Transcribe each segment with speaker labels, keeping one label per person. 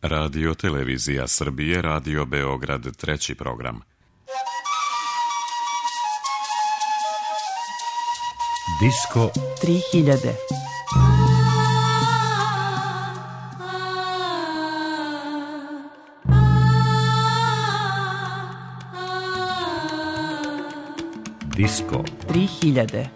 Speaker 1: Radio Televizija Srbije, Radio Beograd, treći program.
Speaker 2: Disko 3000. Disko 3000.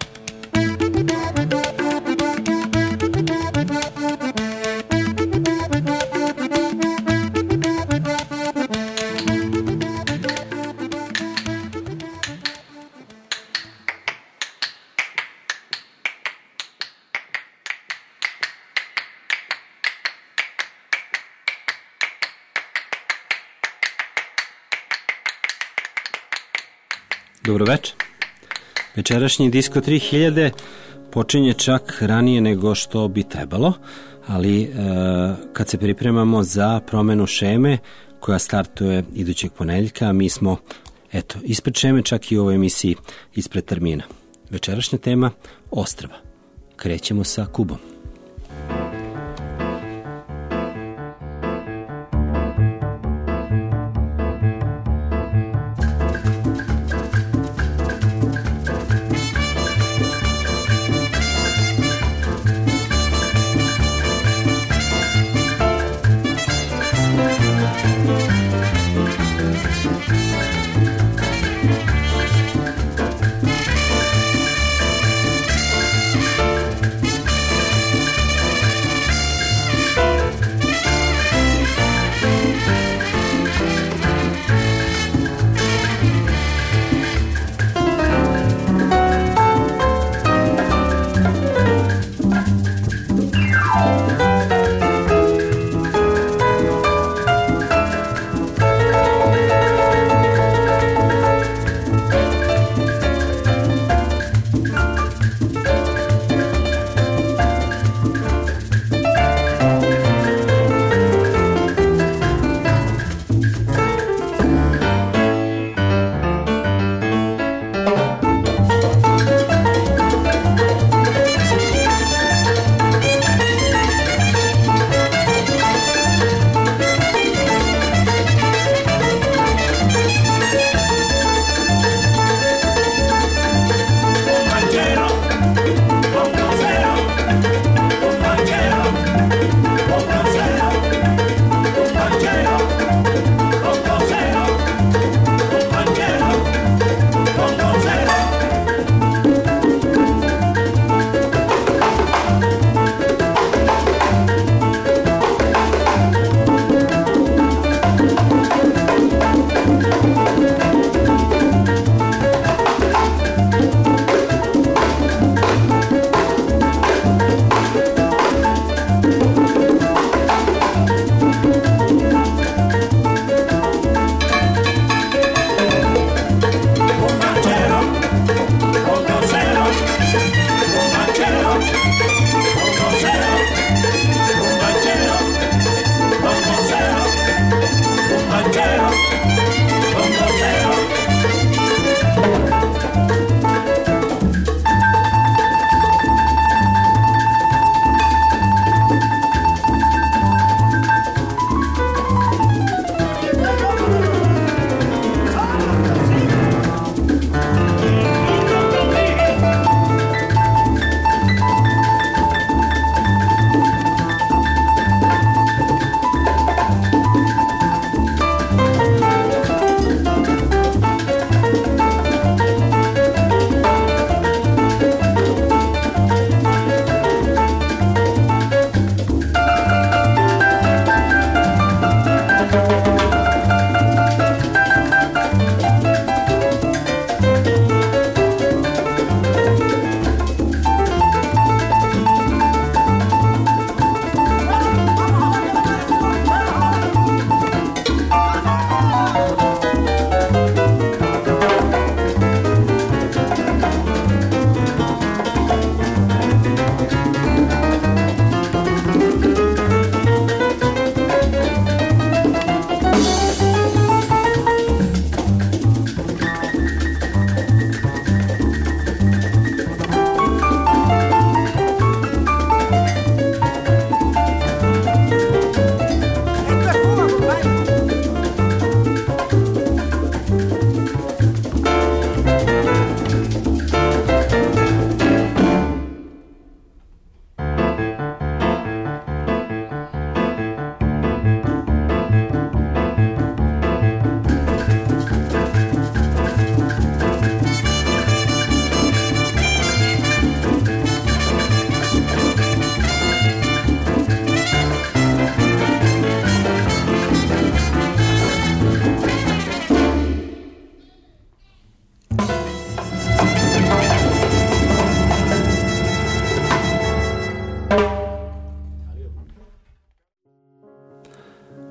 Speaker 3: Dobro večer. Večerašnji Disko 3000 počinje čak ranije nego što bi trebalo, ali kad se pripremamo za promenu šeme koja startuje idućeg ponedjeljka, mi smo ispred šeme, čak i u ovoj emisiji ispred termina. Večerašnja tema ostrva. Krećemo sa Kubom.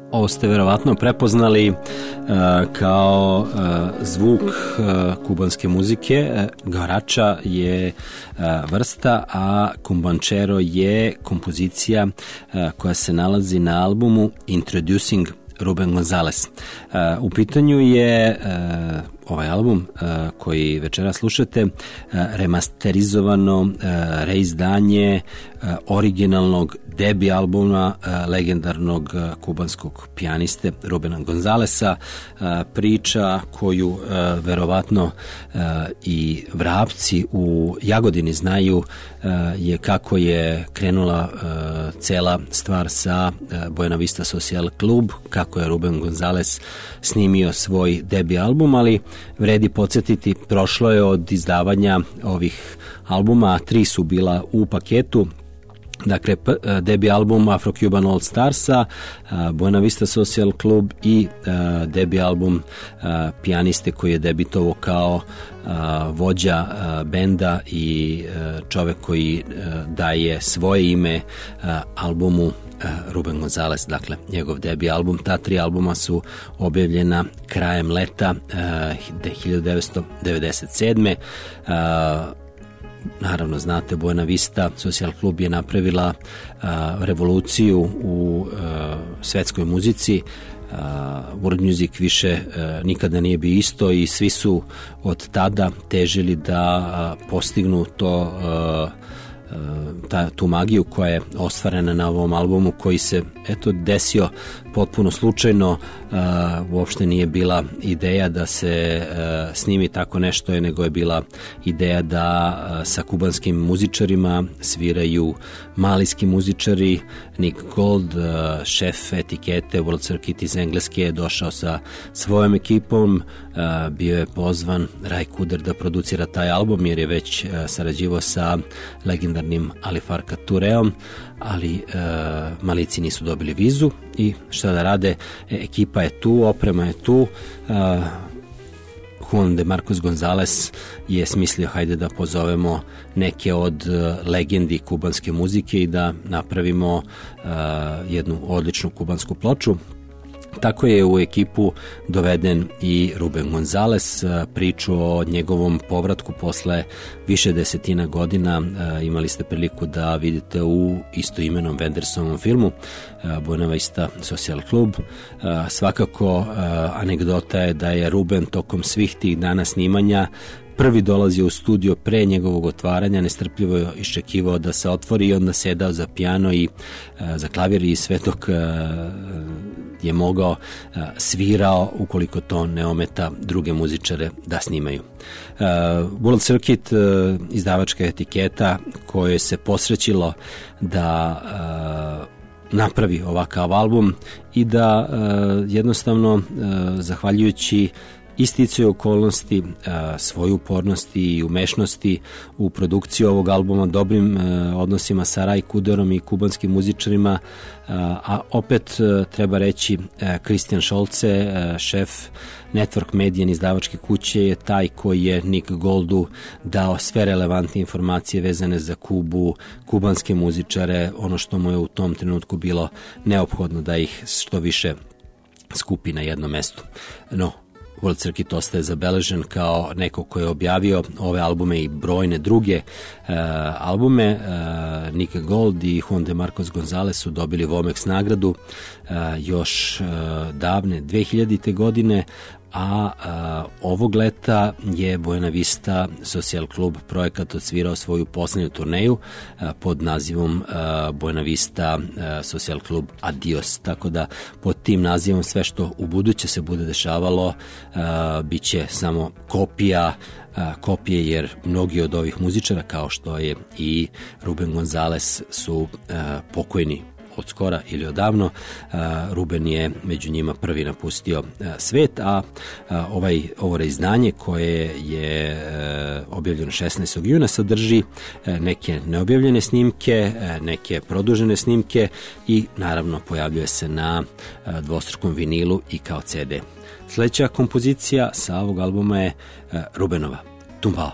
Speaker 3: Ovo ste verovatno prepoznali kao zvuk kubanske muzike. Guaracha je vrsta, a cumbanchero je kompozicija koja se nalazi na albumu Introducing Ruben Gonzalez. U pitanju je ovaj album koji večera slušate, remasterizovano reizdanje originalnog debi albuma legendarnog kubanskog pijaniste Rubena Gonzalesa. Priča koju verovatno i vrapci u Jagodini znaju je kako je krenula cela stvar sa Buena Vista Social Club, kako je Ruben Gonzalez snimio svoj debi album, ali vredi podsjetiti, prošlo je od izdavanja ovih albuma, 3 su bila u paketu. Dakle, debi album Afro-Cuban All Starsa, Buena Vista Social Club i debi album pijaniste koji je debitovao kao vođa benda i čovek koji daje svoje ime albumu Ruben Gonzalez, dakle njegov debi album. Ta 3 albuma su objavljena krajem leta 1997. Naravno, znate, Buena Vista Social Club je napravila revoluciju u svetskoj muzici. World music više nikada nije bio isto i svi su od tada težili da postignu tu magiju koja je ostvarena na ovom albumu, koji se desio potpuno slučajno. Uopšte nije bila ideja da se snimi tako nešto, nego je bila ideja da sa kubanskim muzičarima sviraju malijski muzičari. Nick Gold, šef etikete World Circuit iz Engleske, je došao sa svojom ekipom. Bio je pozvan Ray Cooder da producira taj album, jer je već sarađivao sa legendarnim Ali Farka Toureom, ali Malici nisu dobili vizu i šta da rade, ekipa je tu, oprema je tu. Juan de Marcos Gonzalez je smislio, hajde da pozovemo neke od legendi kubanske muzike i da napravimo jednu odličnu kubansku ploču. Tako je u ekipu doveden i Ruben Gonzalez. Priču o njegovom povratku posle više desetina godina imali ste priliku da vidite u istoimenom Wendersonovom filmu Buena Vista Social Club. Svakako anegdota je da je Ruben tokom svih tih dana snimanja prvi dolazio u studio pre njegovog otvaranja, nestrpljivo je iščekivao da se otvori i onda sedao za pijano i za klavir i sve dok je mogao svirao, ukoliko to ne ometa druge muzičare da snimaju. World Circuit, izdavačka etiketa kojoj se posrećilo da napravi ovakav album i da jednostavno zahvaljujući isticaju okolnosti, svoju upornost i umešnosti u produkciju ovog albuma, dobrim odnosima sa Ray Cooderom i kubanskim muzičarima, a opet treba reći Christian Scholze, šef Network Medijan izdavačke kuće, je taj koji je Nick Goldu dao sve relevantne informacije vezane za Kubu, kubanske muzičare, ono što mu je u tom trenutku bilo neophodno da ih što više skupi na jednom mestu. No, World Circuit ostaje zabeležen kao neko ko je objavio ove albume i brojne druge albume. Nick Gold i Juan de Marcos Gonzalez su dobili Vomex nagradu još davne 2000. godine, a ovog leta je Buena Vista Social Club projekat odsvirao svoju poslednju turneju pod nazivom Buena Vista Social Club Adios, tako da pod tim nazivom sve što u buduće se bude dešavalo bit će samo kopije, jer mnogi od ovih muzičara, kao što je i Ruben Gonzalez, su pokojni od skora ili odavno. Ruben je među njima prvi napustio svet, a ovo reizdanje koje je objavljeno 16. juna sadrži neke neobjavljene snimke, neke produžene snimke i naravno pojavljuje se na dvostrukom vinilu i kao CD. Sledeća kompozicija sa ovog albuma je Rubenova Tumbao.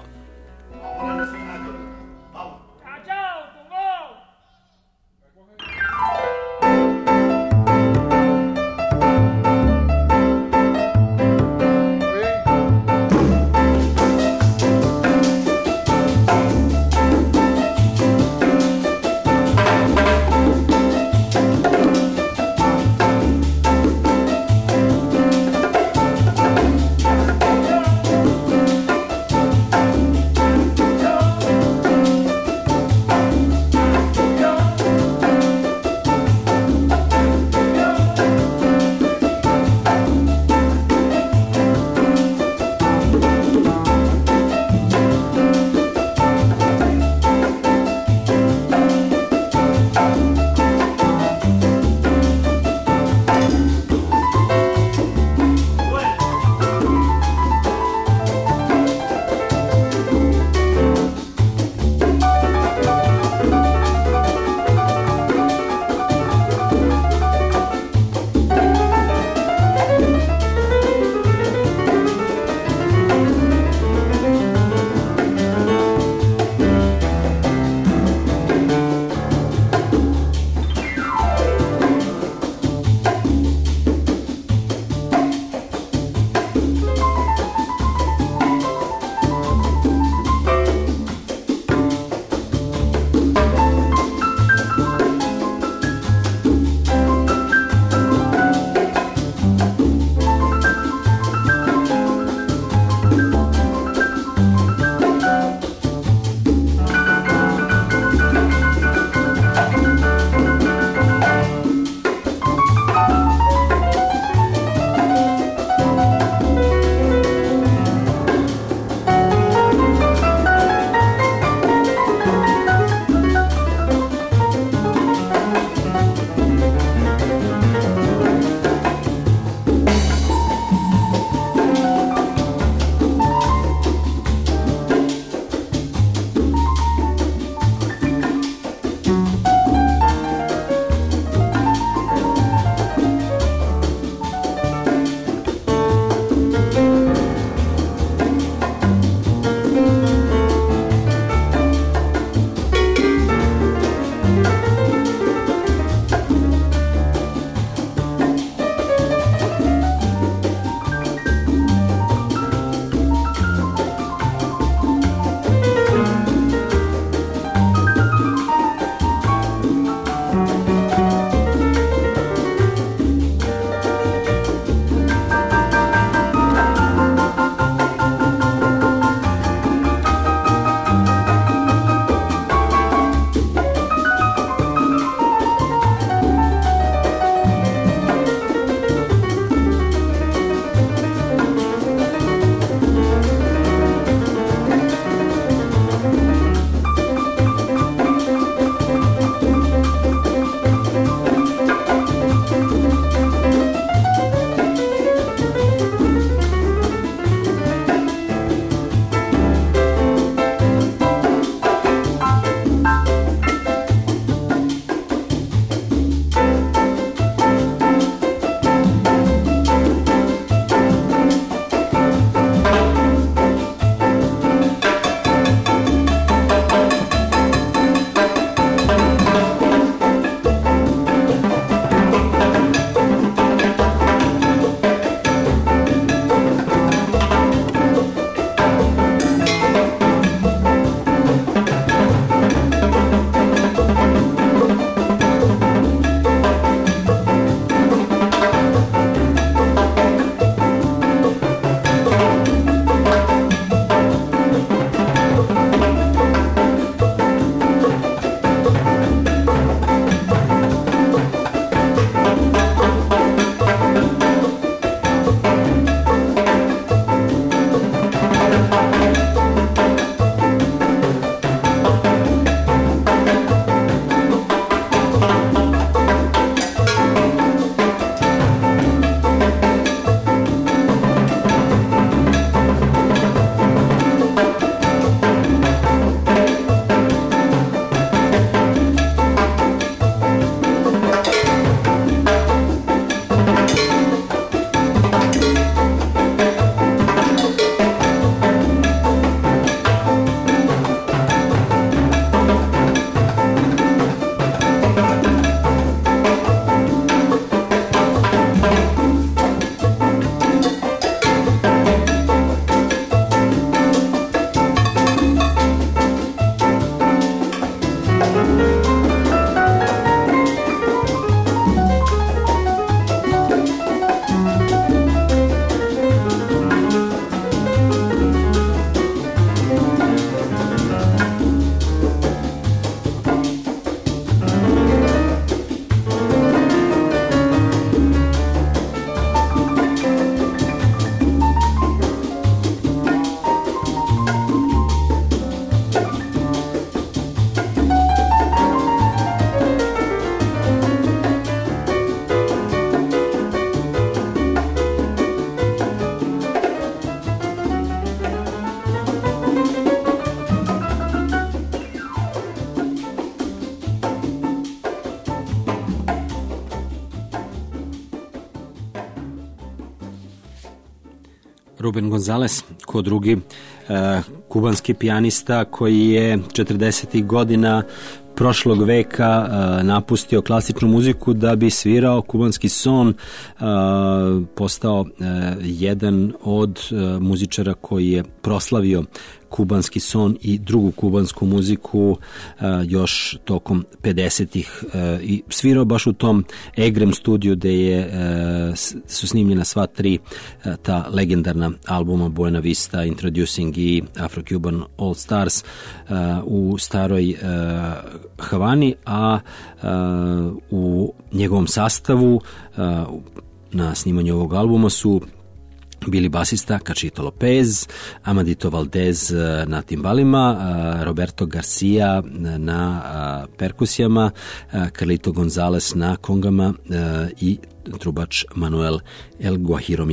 Speaker 3: Ruben Gonzalez, ko drugi kubanski pijanista koji je 40. godina prošlog veka napustio klasičnu muziku da bi svirao kubanski son, postao jedan od muzičara koji je proslavio kubanski son i drugu kubansku muziku još tokom 50-ih i svirao baš u tom Egrem studiju gde su snimljena sva tri ta legendarna albuma Buena Vista, Introducing i Afro-Cuban All Stars u staroj Havani, a u njegovom sastavu na snimanju ovog albuma su bili basista Cachito Lopez, Amadito Valdez na timbalima, Roberto Garcia na perkusijama, Carlito Gonzalez na kongama i trubač Manuel El Guajiro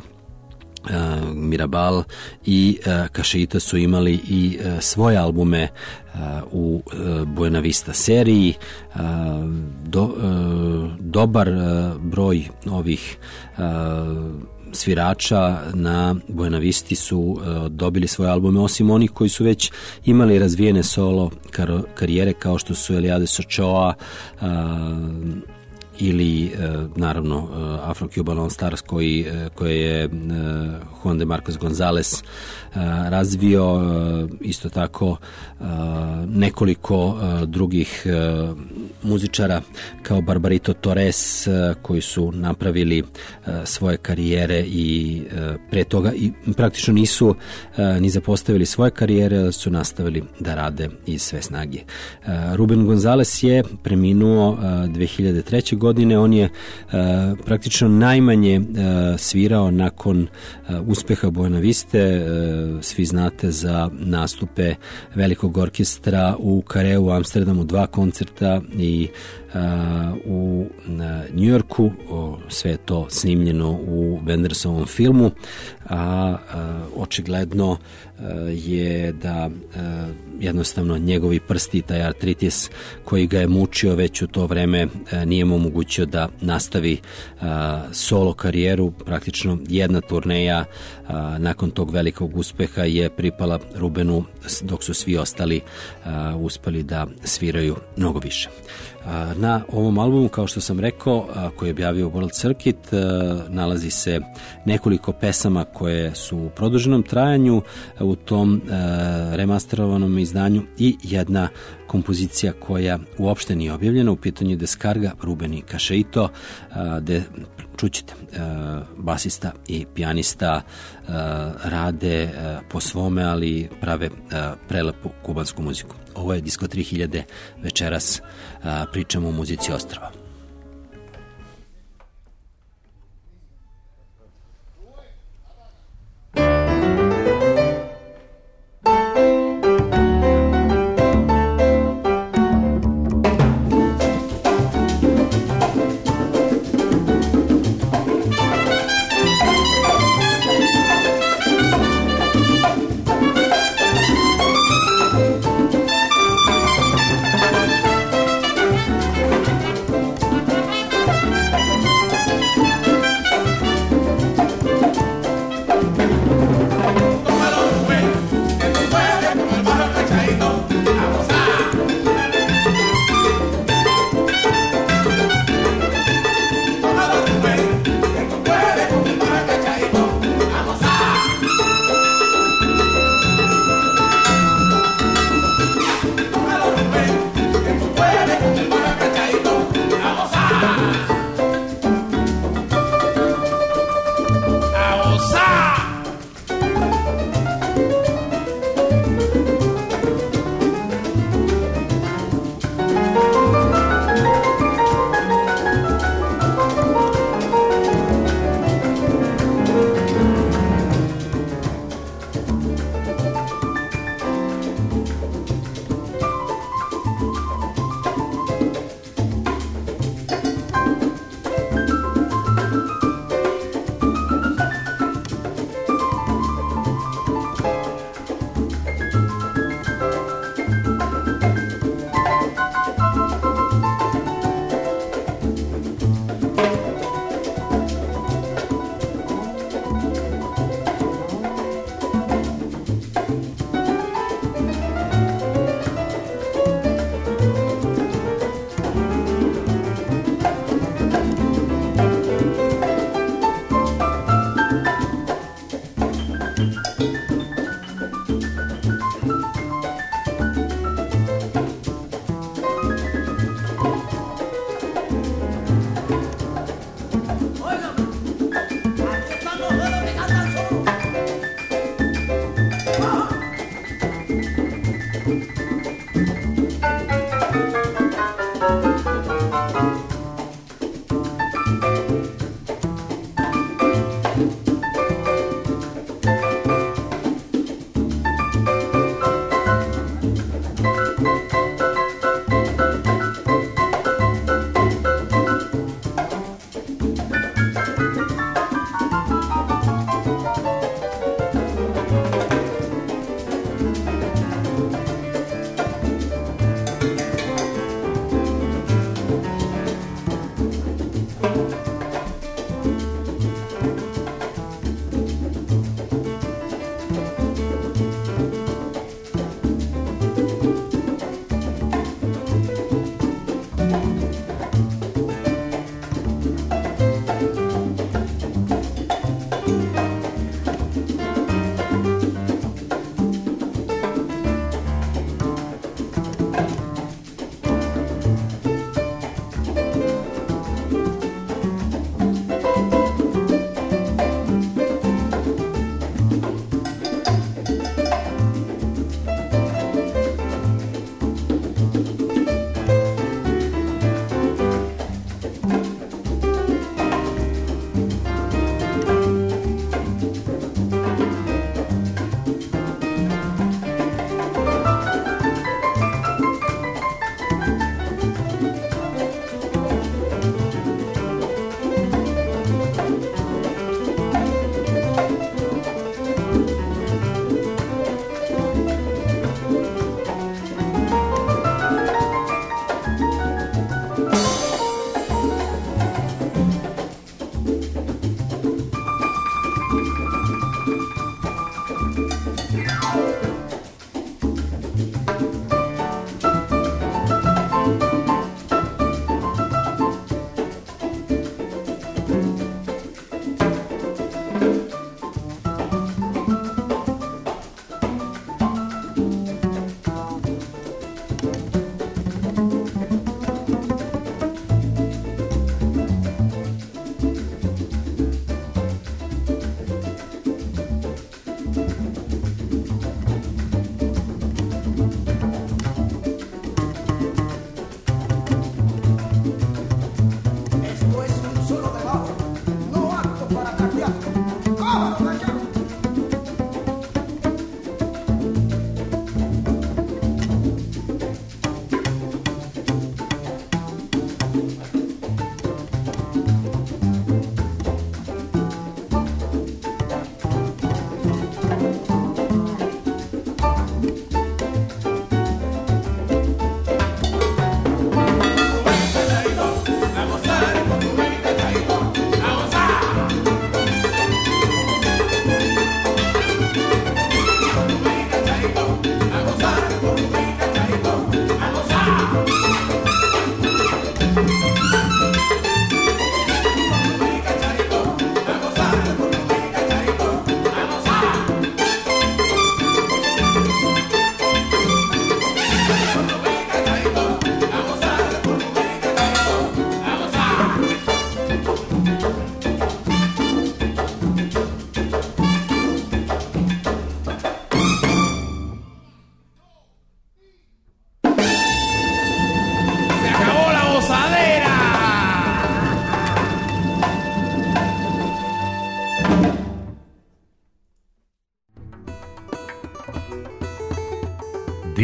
Speaker 3: Mirabal i Cachito su imali i svoje albume u Buena Vista seriji. Dobar broj ovih svirača na Buena Visti su dobili svoje albume, osim onih koji su već imali razvijene solo karijere kao što su Eliades Ochoa ili naravno Afro-Cuban All Stars koje je Juan de Marcos Gonzalez razvio, isto tako nekoliko drugih muzičara kao Barbarito Torres koji su napravili svoje karijere i pre toga i praktično nisu ni zapostavili svoje karijere, ali su nastavili da rade iz sve snage. Ruben Gonzalez je preminuo 2003. godine, on je praktično najmanje svirao nakon uspeha Buena Viste. Svi znate za nastupe velikog orkestra u Kareu, u Amsterdamu, 2 koncerta i u Njujorku, sve je to snimljeno u Wendersovom filmu, a očigledno je da jednostavno njegovi prsti, taj artritis koji ga je mučio već u to vreme, nije mu omogućio da nastavi solo karijeru. Praktično jedna turneja nakon tog velikog uspeha je pripala Rubenu, dok su svi ostali uspeli da sviraju mnogo više. Na ovom albumu, kao što sam rekao, koji je objavio World Circuit, nalazi se nekoliko pesama koje su u produženom trajanju u tom remasterovanom izdanju i jedna kompozicija koja uopšte nije objavljena. U pitanju je Descarga, Ruben i Cachito, gde čućete basista i pijanista rade po svome, ali prave prelepu kubansku muziku. Ovo je Disko 3000, večeras pričamo o muzici ostrva.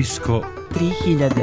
Speaker 2: Disko 3000.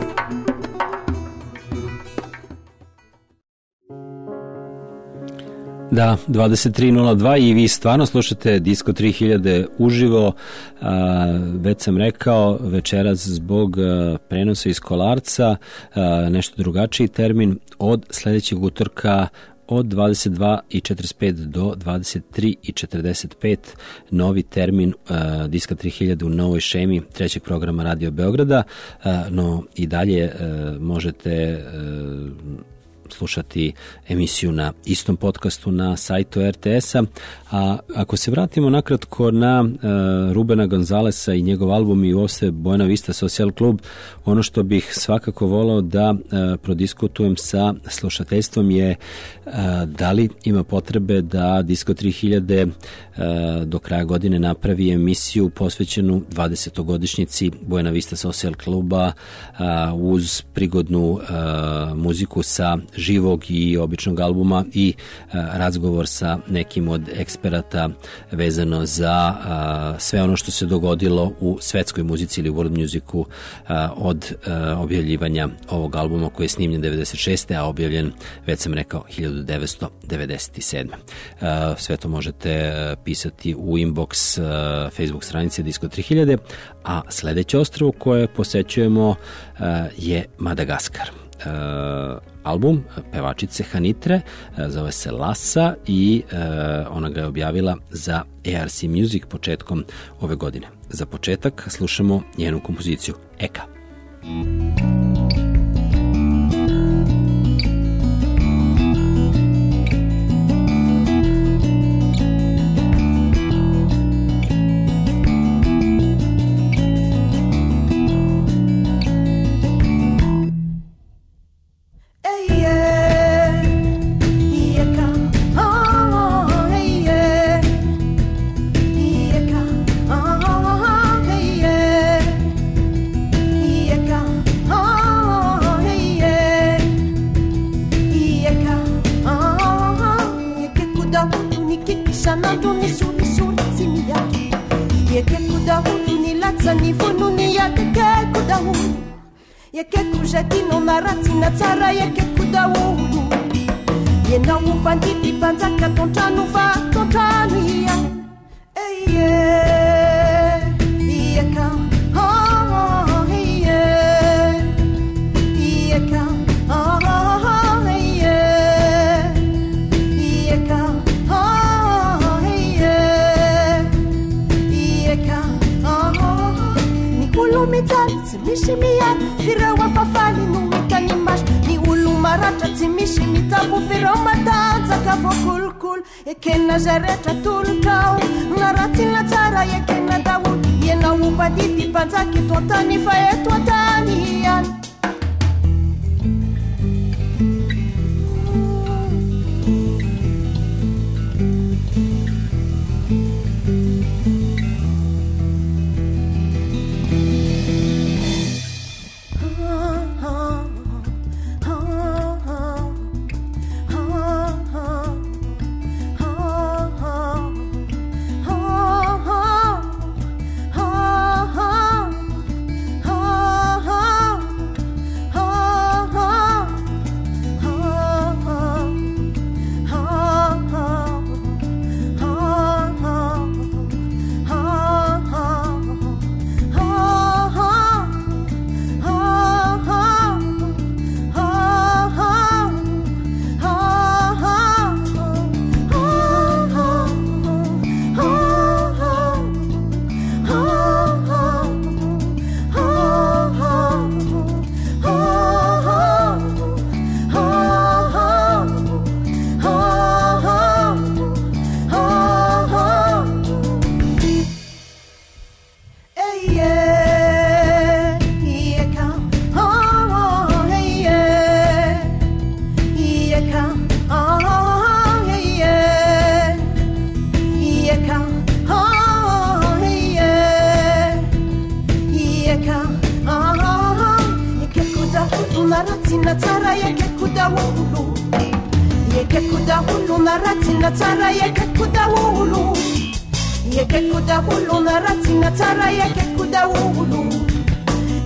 Speaker 3: Da, 23.02 i vi stvarno slušate Disko 3000 uživo. Već sam rekao, večeras zbog prenosa iz Kolarca, nešto drugačiji termin od sledećeg utorka od 22.45 do 23.45, novi termin Diska 3000 u novoj šemi trećeg programa Radio Beograda, no i dalje možete slušati emisiju na istom podcastu na sajtu RTS-a. A ako se vratimo nakratko na Rubena Gonzalesa i njegov album i uopšte Buena Vista Social Club, ono što bih svakako volao da prodiskutujem sa slušateljstvom je da li ima potrebe da Disko 3000 do kraja godine napravi emisiju posvećenu 20-godišnjici Buena Vista Social Kluba uz prigodnu muziku sa živog i običnog albuma i razgovor sa nekim od eksperata vezano za sve ono što se dogodilo u svetskoj muzici ili world musicu od objavljivanja ovog albuma koji je snimljen 96. a objavljen, već sam rekao, 1997. Sve to možete pisati u inbox Facebook stranice Disko 3000, a sledeće ostrvo koje posećujemo je Madagaskar. Album pevačice Hanitre zove se Lassa i ona ga je objavila za ARC Music početkom ove godine. Za početak slušamo njenu kompoziciju Eka.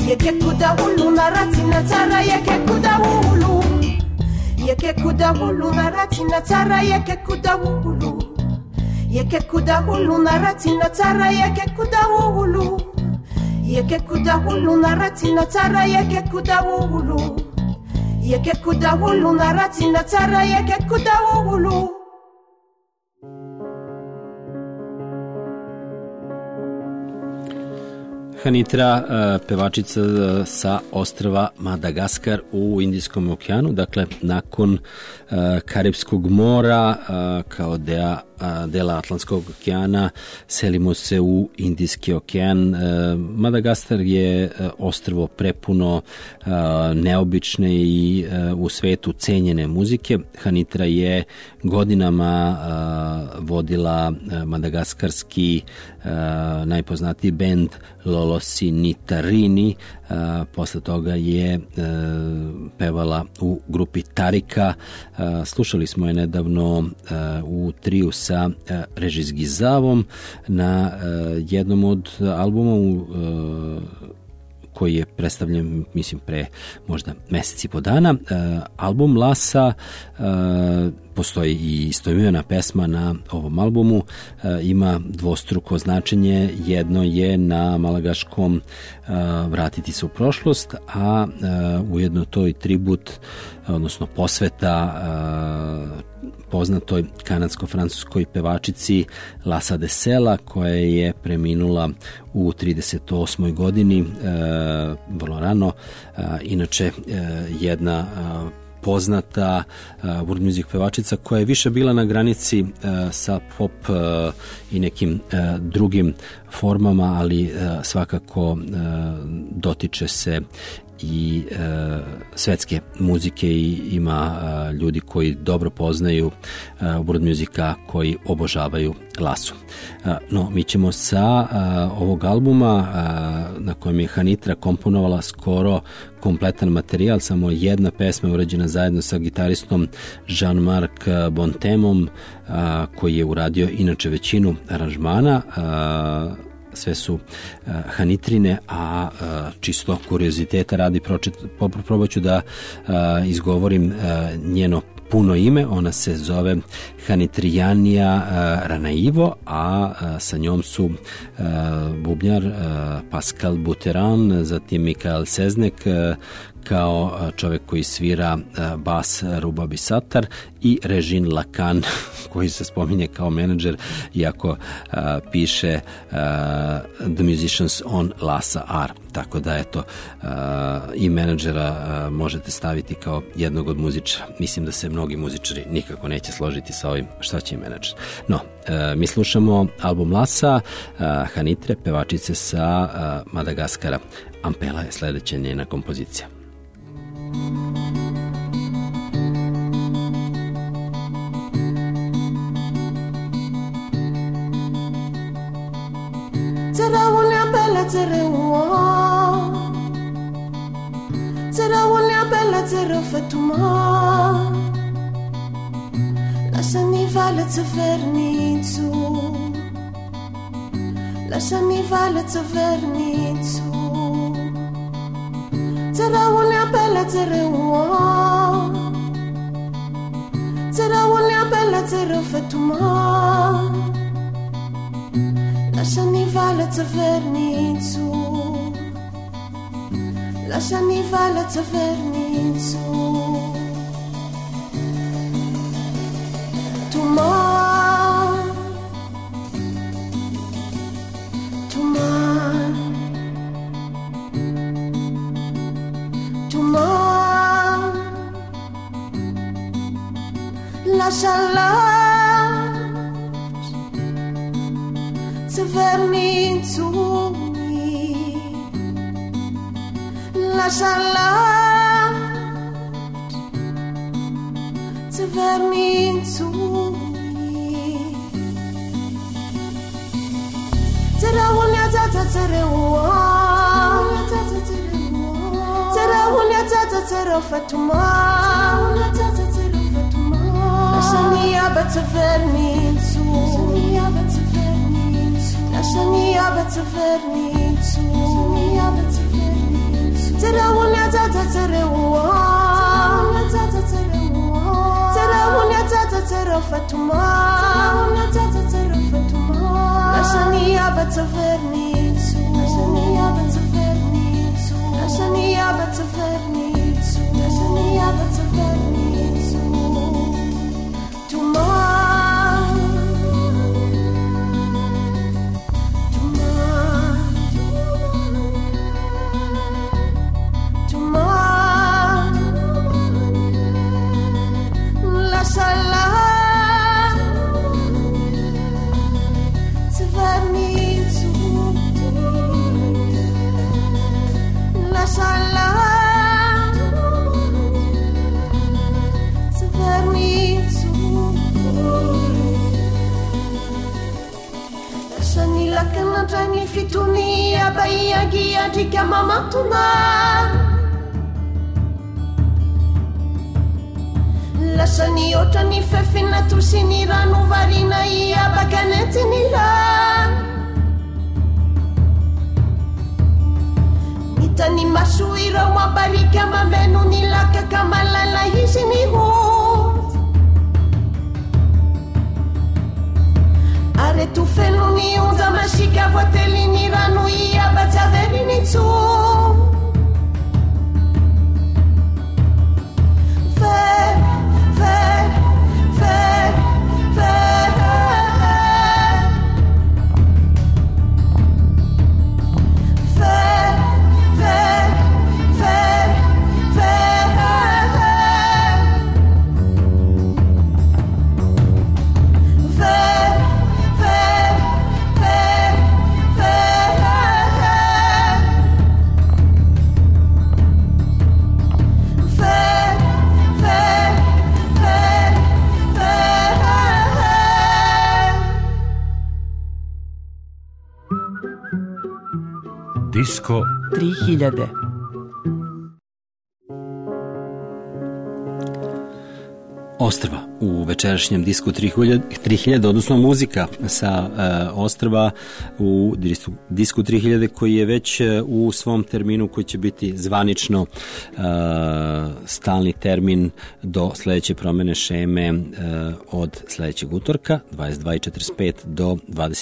Speaker 4: Yekekudahulu naratina tsara yekekudahulu Yekekudahulu naratina tsara yekekudahulu Yekekudahulu naratina tsara yekekudahulu Yekekudahulu naratina tsara yekekudahulu Yekekudahulu naratina tsara yekekudahulu
Speaker 3: Hanitra, pevačica sa ostrva Madagaskar u Indijskom okeanu, dakle nakon Karipskog mora kao dela Atlantskog okeana selimo se u Indijski okean. Madagaskar je ostrvo prepuno neobične i u svetu cenjene muzike. Hanitra je godinama vodila madagaskarski najpoznatiji bend Lolosi Nitarini. Posle toga je pevala u grupi Tarika. Slušali smo je nedavno u triju sa Režis Gizavom na jednom od albuma koji je predstavljen, mislim, pre možda mesec i po dana. Album Lasa, postoji i istoimena pesma na ovom albumu, ima dvostruko značenje. Jedno je na malagaškom vratiti se u prošlost, a ujedno to i tribut, odnosno posveta poznatoj kanadsko-francuskoj pevačici Lasa de Sela, koja je preminula u 38. godini, vrlo rano. Inače, jedna poznata world music pevačica koja je više bila na granici sa pop i nekim drugim formama, ali svakako dotiče se i svetske muzike i ima ljudi koji dobro poznaju world muzika, koji obožavaju Lasu. No, mi ćemo sa ovog albuma na kojem je Hanitra komponovala skoro kompletan materijal, samo jedna pesma je urađena zajedno sa gitaristom Jean-Marc Bontemom, koji je uradio inače većinu aranžmana. Sve su Hanitrine, a čisto kurioziteta radi probat ću da izgovorim njeno puno ime. Ona se zove Hanitrijanija Ranaivo, a sa njom su bubnjar Pascal Buteran, zatim Mikael Seznek kao čovjek koji svira bas Ruba Bisatar i Režin Lakan koji se spominje kao menadžer, iako piše The Musicians on Lhasa are. Tako da eto, i menadžera možete staviti kao jednog od muzičara. Mislim da se mnogi muzičari nikako neće složiti sa ovim šta će menadžer. No, mi slušamo album Lhasa, Hanitre, pevačice sa Madagaskara. Ampela je sledeća njena kompozicija.
Speaker 4: Lasciami valec vernicu, lasciami valec vernicu. Zera unia bella zera uo, zera unia bella zera fatuma. Lasciami valec vernicu, lasciami valec vernicu. Tuman, tuman, tuman. Lasciala se vernicu mi, lasciala se vernicu. Zera unia tata zera uo, zera unia tata zera fatuma, lasciami abate vernicu, lasciami abate vernicu, Zerahunya zaza zerewa Zerahunya zaza zero Fatuma Nashania batzavernicu Nashania batzavernicu Nashania batzavernicu Nashania batzavernicu Tuma Ni fitunia baia gia diga mamatuna Lasani otra ni fefina tusini ranu varina ia baganete nila Nitani masuira wabarika mamenu nilaka kamalala hizi ni hut Are tu fenuni uza mashika voteli ni ranu ia bataveri ni tu Ver
Speaker 2: Disko 3000.
Speaker 3: Ostrva u večerašnjem disku 3000, odnosno muzika sa Ostrva u disku 3000 koji je već u svom terminu koji će biti zvanično stalni termin do sledeće promene šeme od sledećeg utorka 22:45 do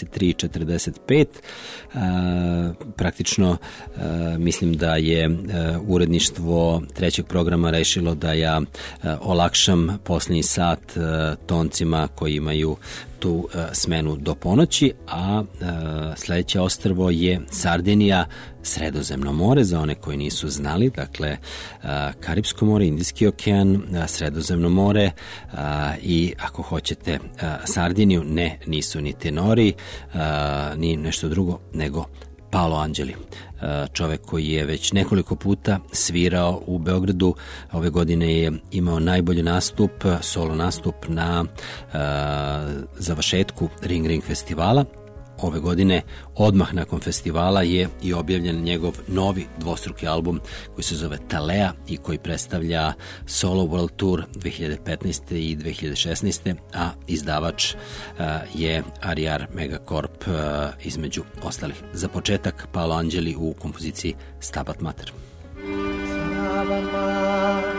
Speaker 3: 23:45. Praktično mislim da je uredništvo trećeg programa rešilo da ja olakšam posljednji sat toncima koji imaju tu smenu do ponoći, a sledeće ostrvo je Sardinija, Sredozemno more, za one koji nisu znali, dakle Karipsko more, Indijski okean, Sredozemno more i ako hoćete Sardiniju, ne, nisu ni tenori, ni nešto drugo, nego Paolo Angeli, čovek koji je već nekoliko puta svirao u Beogradu. Ove godine je imao najbolji nastup, solo nastup na završetku Ring Ring festivala. Ove godine, odmah nakon festivala, je i objavljen njegov novi dvostruki album koji se zove Talea i koji predstavlja Solo World Tour 2015. i 2016. a izdavač je Ariar Megacorp između ostalih. Za početak Paolo Angeli u kompoziciji Stabat Mater. Stabat Mater.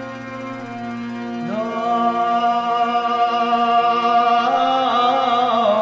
Speaker 5: No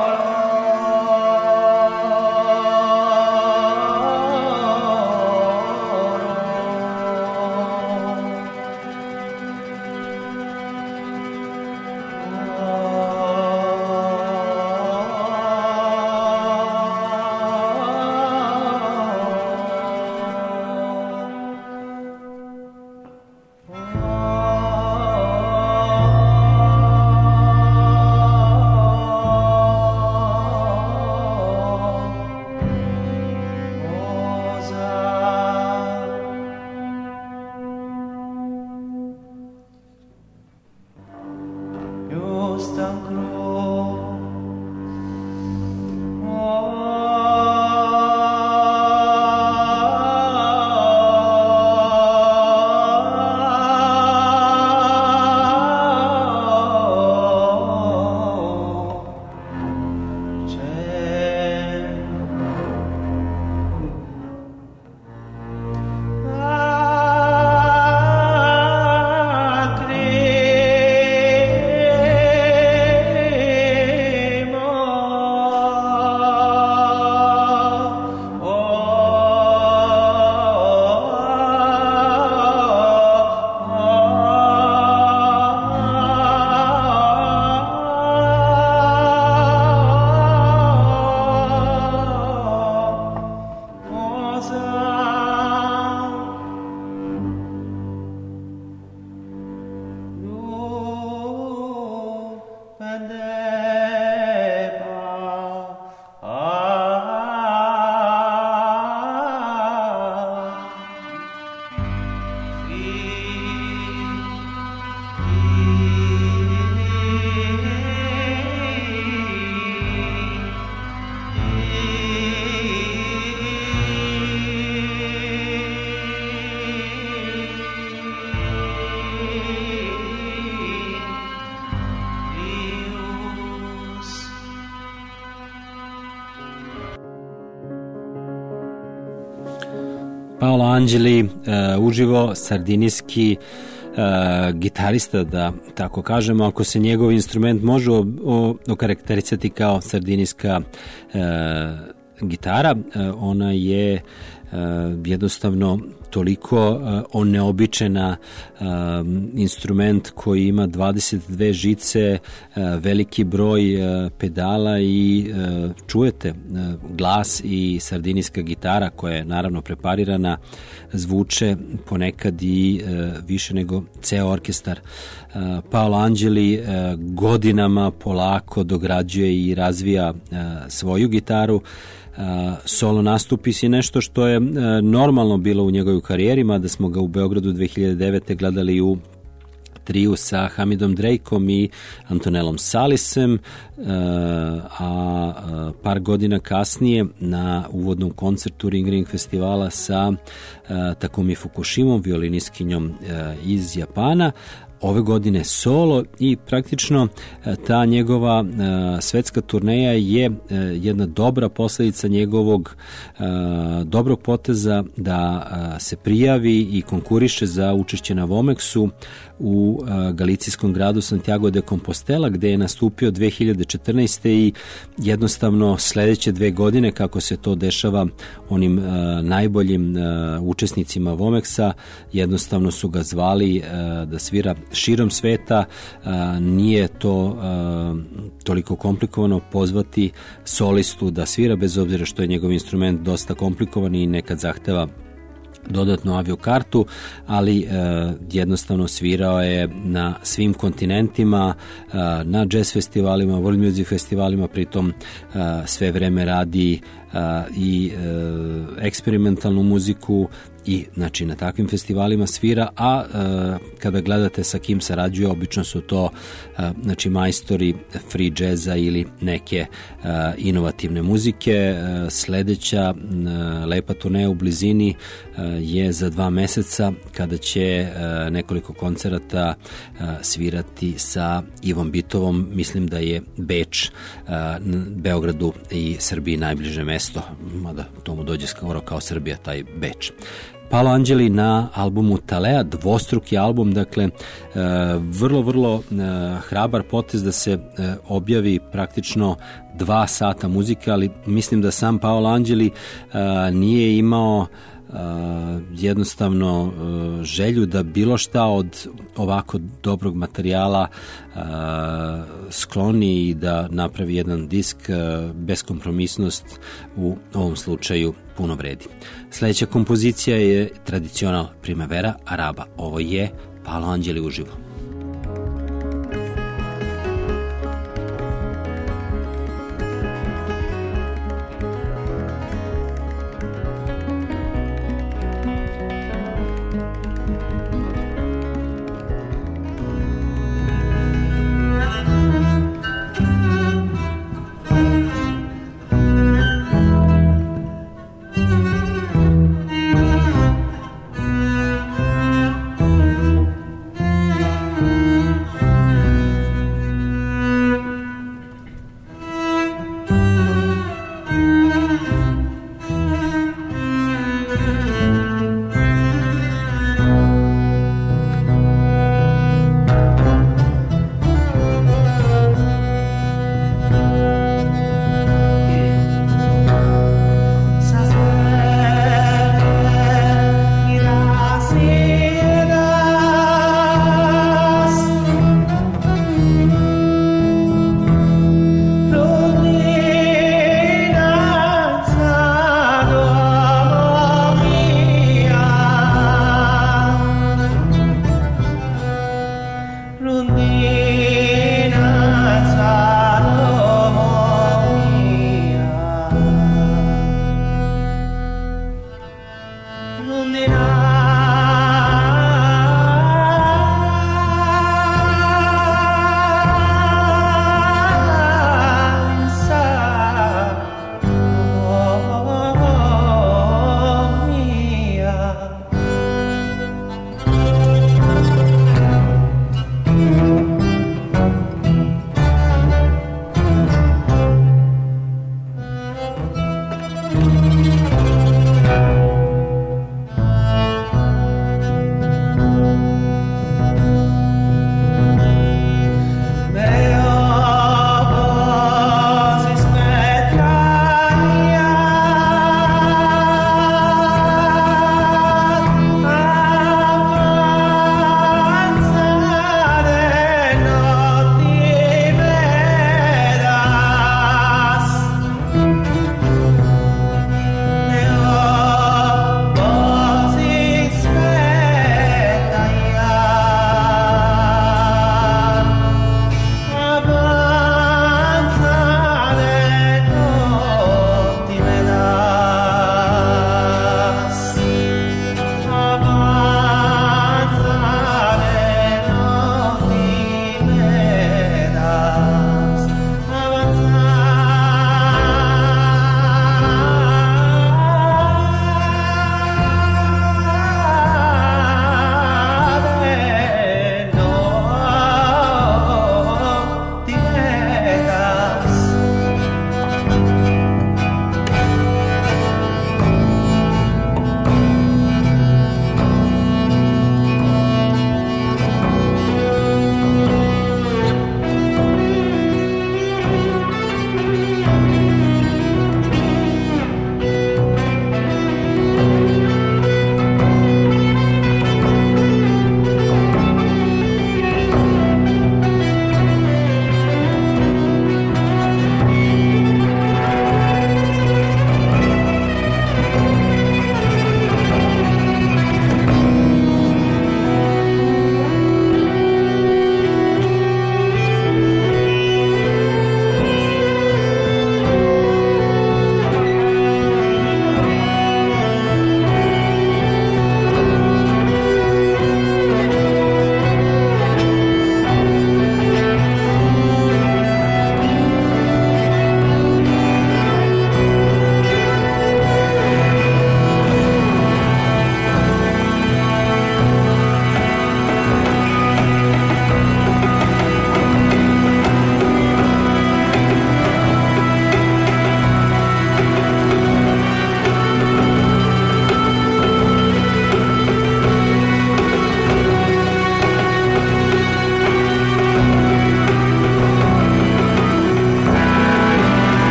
Speaker 3: Paolo Angeli, uživo sardinijski gitarista, da tako kažemo, ako se njegov instrument može okarakterisati kao sardinijska gitara, ona je jednostavno toliko neobičajna instrument koji ima 22 žice, veliki broj pedala i čujete glas i sardinijska gitara koja je naravno preparirana, zvuče ponekad i više nego ceo orkestar. Paolo Angeli godinama polako dograđuje i razvija svoju gitaru. Solo nastupi si nešto što je normalno bilo u njegovoj karijeri, mada smo ga u Beogradu 2009. gledali u triju sa Hamidom Drakeom i Antonellom Salisem, a par godina kasnije na uvodnom koncertu Ring Ring festivala sa Takumi Fukushimom, violinistkinjom iz Japana. Ove godine solo i praktično ta njegova svetska turneja je jedna dobra posledica njegovog dobrog poteza da se prijavi i konkuriše za učešće na Vomexu u galicijskom gradu Santiago de Compostela, gde je nastupio 2014. i jednostavno sledeće 2 godine, kako se to dešava onim najboljim učesnicima Vomexa, jednostavno su ga zvali da svira širom sveta. Nije to toliko komplikovano pozvati solistu da svira, bez obzira što je njegov instrument dosta komplikovan i nekad zahteva dodatnu aviokartu, ali jednostavno svirao je na svim kontinentima, na jazz festivalima, world music festivalima, pritom sve vreme radi i eksperimentalnu muziku i znači na takvim festivalima svira, a kada gledate sa kim sarađuje, obično su to znači majstori free jazza ili neke inovativne muzike. Sledeća lepa turneja u blizini je za 2 meseca, kada će nekoliko koncerata svirati sa Ivom Bitovom. Mislim da je Beč Beogradu i Srbiji najbliže mesto, mada tomu dođe skoro kao Srbija taj Beč. Paolo Angeli na albumu Talea, dvostruki album, dakle vrlo hrabar potez da se objavi praktično 2 sata muzike, ali mislim da sam Paolo Angeli nije imao jednostavno želju da bilo šta od ovako dobrog materijala skloni i da napravi jedan disk. Beskompromisnost u ovom slučaju puno vredi. Sledeća kompozicija je Tradicional Primavera Araba. Ovo je Paolo Angeli uživo.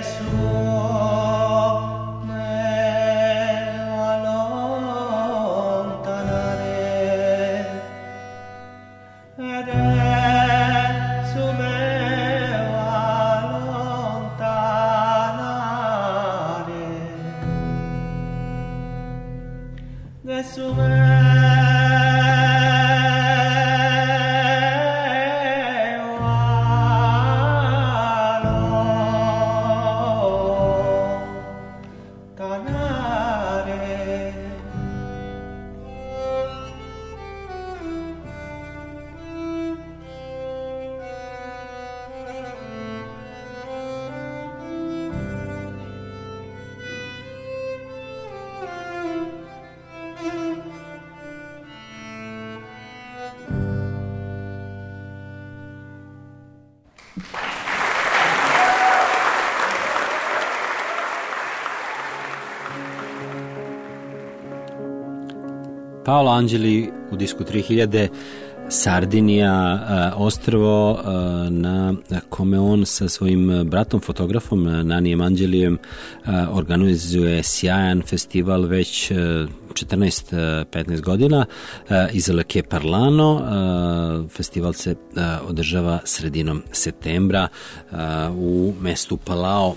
Speaker 3: Paolo Angeli u disku 3000, Sardinija, ostrvo na kome on sa svojim bratom fotografom Nanijem Anđelijem organizuje sjajan festival već 14-15 godina, Isolake Parlano. Festival se održava sredinom septembra u mestu Palao,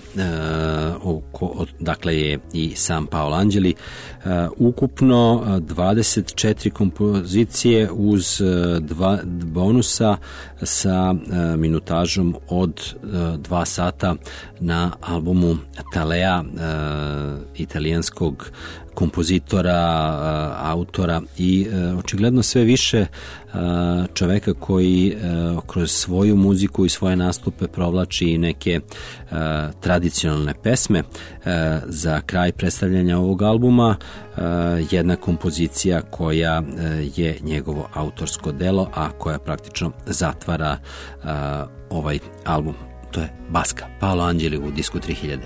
Speaker 3: dakle je i sam Paolo Angeli. Ukupno 24 kompozicije uz 2 bonusa sa minutažom od 2 sata na albumu Talea, italijanskog kompozitora, autora i očigledno sve više čoveka koji kroz svoju muziku i svoje nastupe provlači neke tradicionalne pesme. Za kraj predstavljanja ovog albuma jedna kompozicija koja je njegovo autorsko delo, a koja praktično zatvara ovaj album. To je Baska, Paolo Angeli u disku 3000.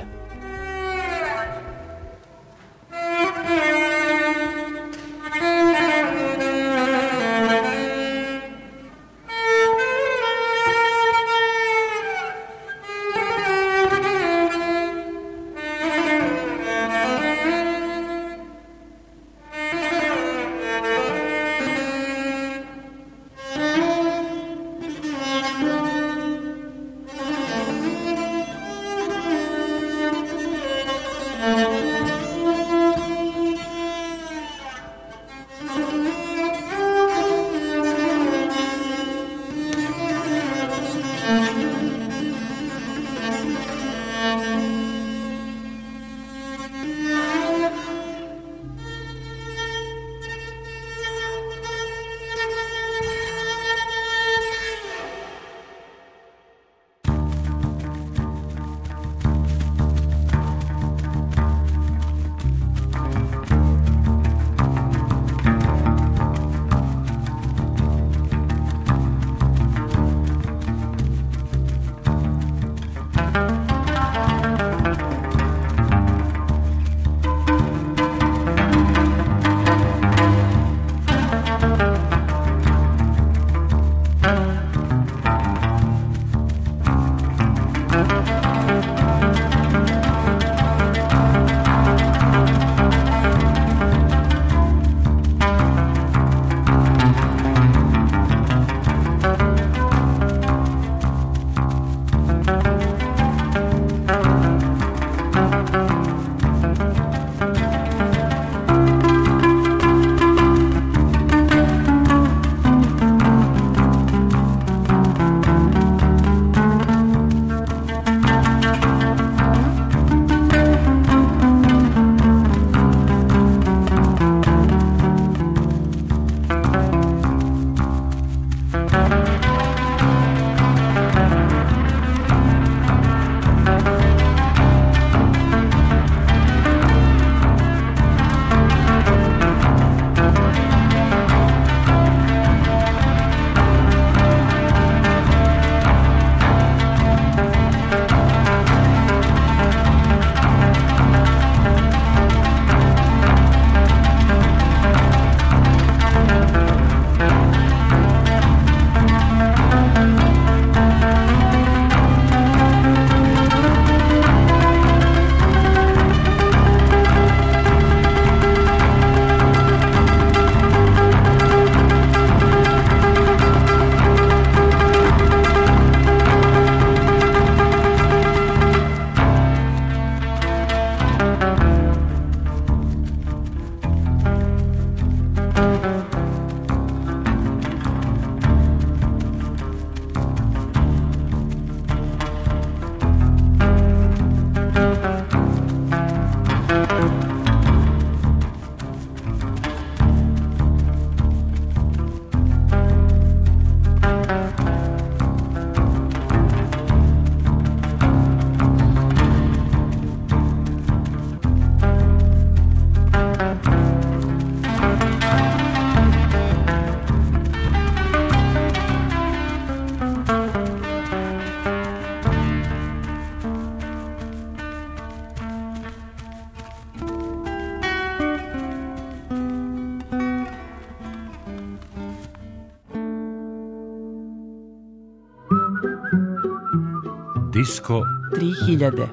Speaker 2: Disko 3000.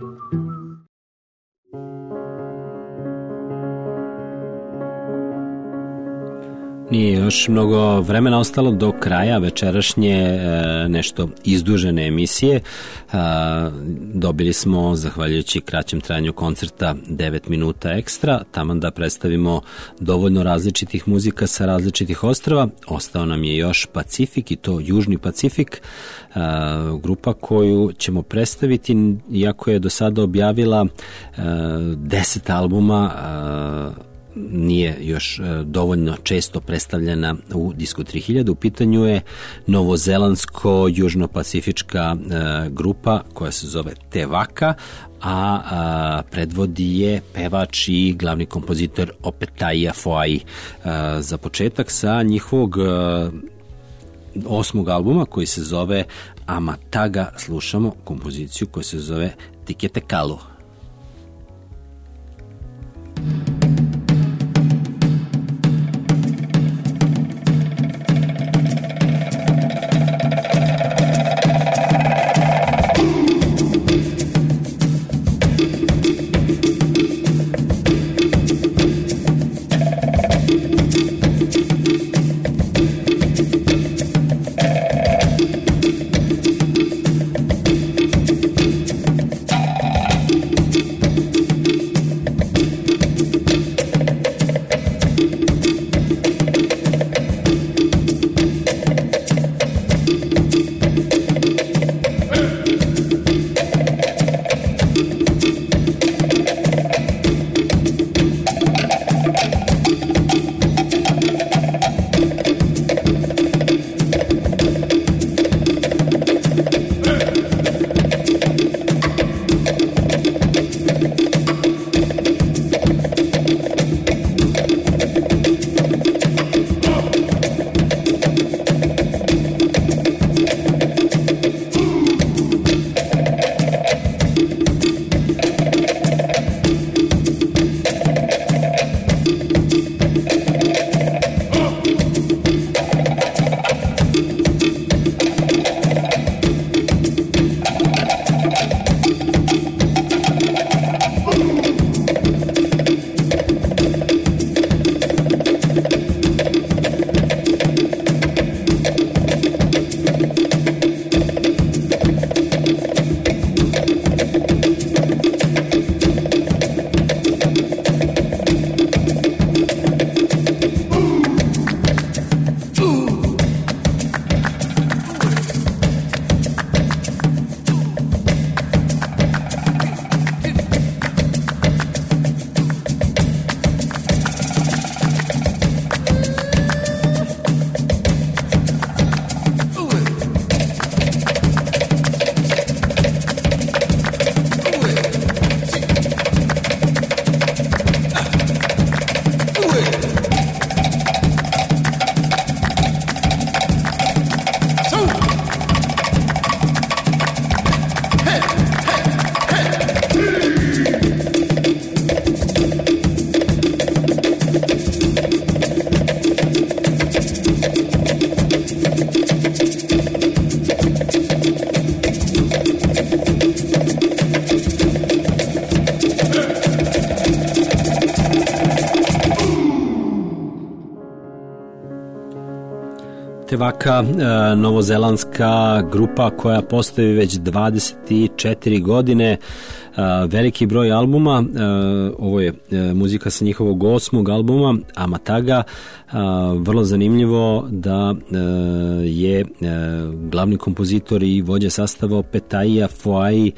Speaker 3: Nije još mnogo vremena ostalo do kraja večerašnje nešto izdužene emisije. Dobili smo, zahvaljujući kraćem trajanju koncerta, 9 minuta ekstra, taman da predstavimo dovoljno različitih muzika sa različitih ostrava. Ostao nam je još Pacifik, i to Južni Pacifik, grupa koju ćemo predstaviti, iako je do sada objavila 10 albuma, nije još dovoljno često predstavljena u Disco 3000. U pitanju je novozelandsko-južnopacifička grupa koja se zove Te Waka, a predvodi je pevač i glavni kompozitor Opetaia Foai. Za početak sa njihovog 8. albuma koji se zove Amataga slušamo kompoziciju koja se zove Tikete Kalu. Te Waka, novozelandska grupa koja postoji već 24 godine, veliki broj albuma. Ovo je muzika sa njihovog 8. albuma Amataga. Vrlo zanimljivo da je glavni kompozitor i vođa sastava Opetaia Foai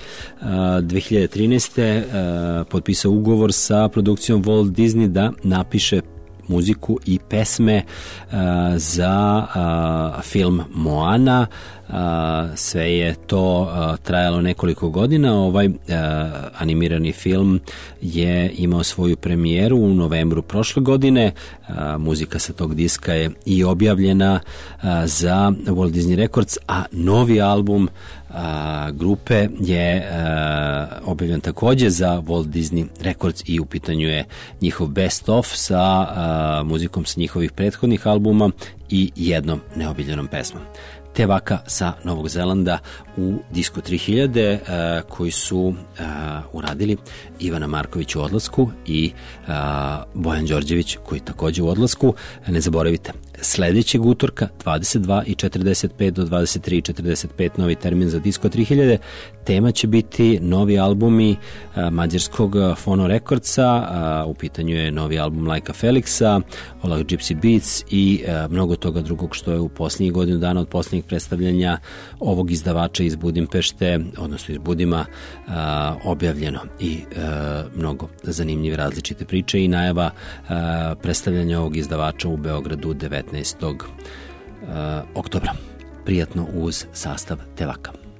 Speaker 3: 2013. potpisao ugovor sa produkcijom Walt Disney da napiše muziku i pesme za film Moana. Sve je to trajalo nekoliko godina. Ovaj animirani film je imao svoju premijeru u novembru prošle godine. Muzika sa tog diska je i objavljena za Walt Disney Records, a novi album grupe je objavljen takođe za Walt Disney Records i u pitanju je njihov best of sa muzikom sa njihovih prethodnih albuma i jednom neobiljenom pesmom. Tevaka sa Novog Zelanda u Disco 3000 koji su uradili Ivana Marković u odlasku i Bojan Đorđević koji je takođe u odlasku. Ne zaboravite, sledećeg utorka 22:45 do 23:45 novi termin za Disco 3000. Tema će biti novi albumi mađarskog Fono Recordsa, u pitanju je novi album Lajka Felixa, Olah Gypsy Beats i mnogo toga drugog što je u posljednjih godinu dana od posljednjih predstavljanja ovog izdavača iz Budimpešte, odnosno iz Budima, objavljeno i mnogo zanimljive različite priče i najava predstavljanja ovog izdavača u Beogradu 19. oktobra. Prijatno uz sastav Tevaka.